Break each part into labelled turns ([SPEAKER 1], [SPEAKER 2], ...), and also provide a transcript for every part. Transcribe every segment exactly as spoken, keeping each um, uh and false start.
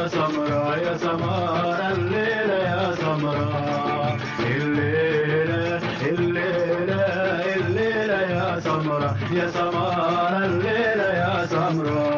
[SPEAKER 1] سمرة يا سمارة الليلة يا سمرة، الليلة الليلة الليلة يا سمرة يا سمارة الليلة يا سمرة.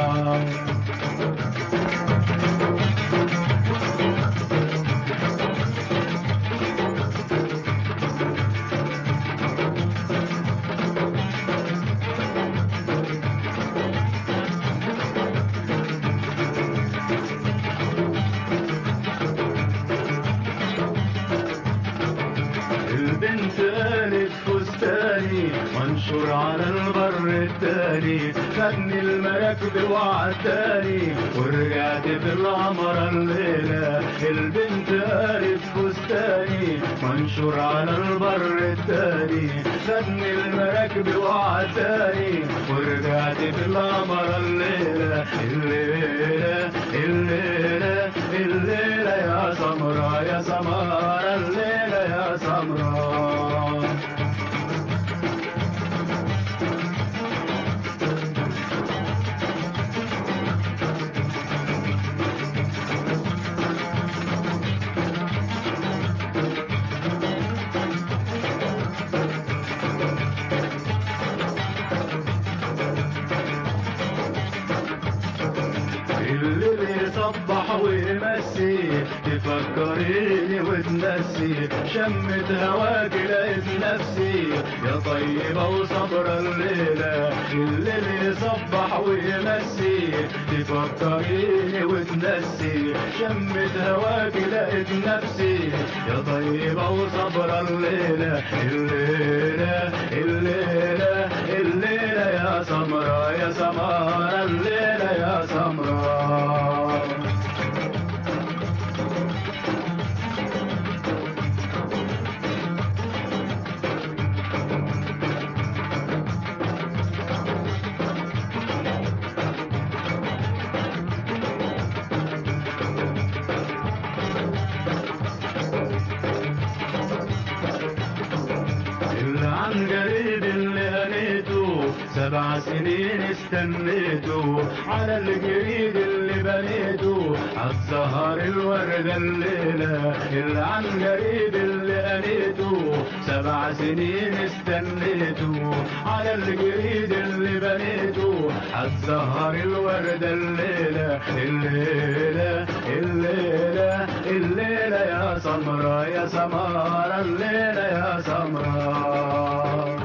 [SPEAKER 1] البنت قالت فستاني منشور على البر التاني، خدني المراكب وعداني ورجعت في العمرة الليلة. البنت قالت فستاني منشور على البر التاني، خدني المراكب وعداني ورجعت في العمرة الليلة. الليلة الليلة الليلة يا سمرة يا سمارة الليلة يا سمرة. اللي بيصبح ويمسي تفكريني وتنسي، شمت هواك لقيت نفسي يا طيبة وصبرة الليلة. اللي بيصبح ويمسي تفكريني وتنسي، شمت هواك لقيت نفسي يا طيبة وصبرة الليلة. الليلة الليلة الليلة يا سمرة يا سمارة الليلة يا سمرة. عن قريب اللي هنيته سبع سنين استنيته، على الجريد اللي بنيته عالزهر الوردة الليلة. اللي عن قريب اللي هنيته سبع سنين استنيته، على الجريد اللي بنيته عالزهر الوردة الليلة. الليلة الليلة الليلة يا سمرة يا سمارة الليلة يا سمرة.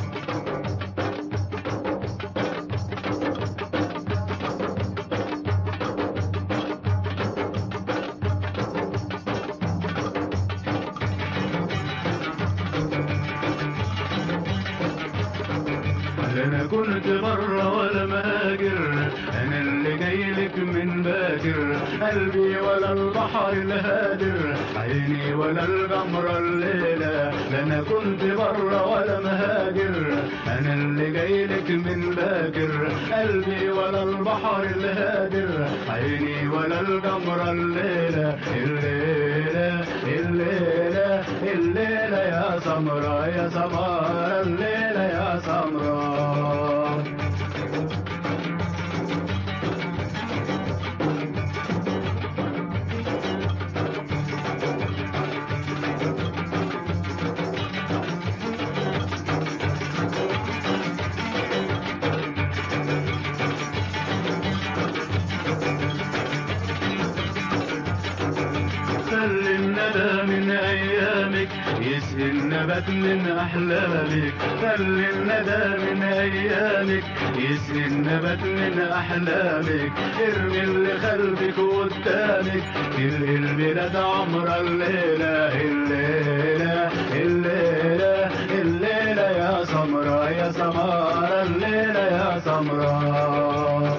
[SPEAKER 1] انا كنت برا ولا مهاجر، انا اللي جايلك من باكر، قلبي ولا البحر الهادر، عيني ولا الجمرة الليلة. انا كنت برا ولا مهاجر، انا اللي جايلك من باكر، قلبي ولا البحر الهادر، عيني ولا الجمرة الليلة. الليلة الليلة الليلة يا سمرة يا سمارة الليلة يا سمرة. خلي الندى من ايامك يسقي النبات من احلامك، خلي الندى من ايامك يسقي النبات من احلامك، ارمي اللي خلفك قدامك تلقي البلاد عمرة الليلة. الليلة الليلة الليلة يا سمرة يا سمارة الليلة يا سمرة.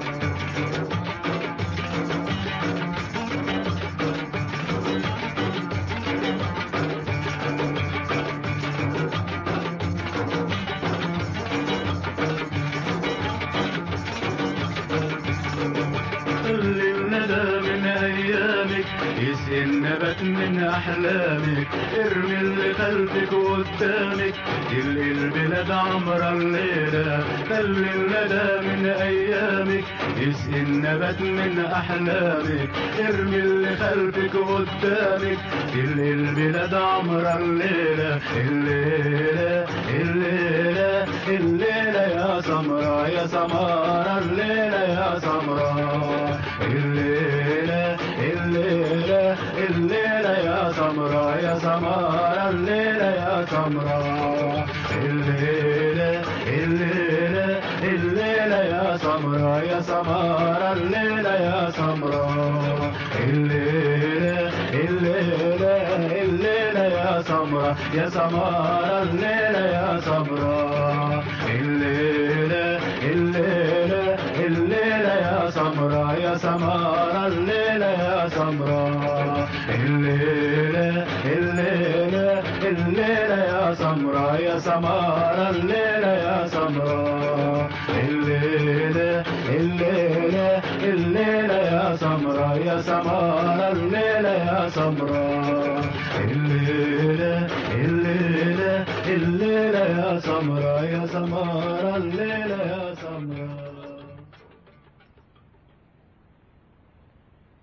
[SPEAKER 1] خلي الندى من ايامك قدامك، يسقي النبات من أحلامك، ارمي اللي خلفك وقدامك، تلقي البلاد عمرة الليلة، خلي الندى من أيامك، يسقي النبات من أحلامك، ارمي اللي خلفك وقدامك، تلقي البلاد عمرة الليلة، الليلة الليلة الليلة يا سمرة يا سمارة، الليلة يا سمرة، الليلة الليلة الليلة يا سمرة يا سمارة، الليلة يا سمرة، الليلة الليلة الليلة يا سمرة يا سمارة، الليلة يا سمرة، الليلة الليلة الليلة يا سمرة يا سمارة، الليلة يا سمرة، الليلة الليلة الليلة يا سمرة يا سمارة، الليلة يا سمرة، الليلة الليلة الليلة يا سمرة يا سمارة، الليلة يا سمرة، الليلة الليلة الليلة يا سمرة يا سمارة، الليلة يا سمرة، الليلة الليلة الليلة يا سمرة يا سمارة، الليلة